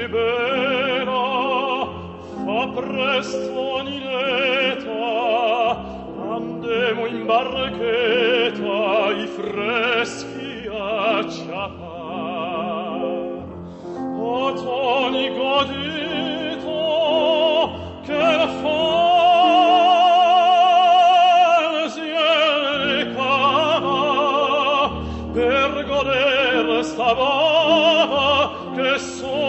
libera, fa presto Anileta, andemo in barchetta i freschi a ciapar. O Toni godito, che la falsie cava, per godere stavava, che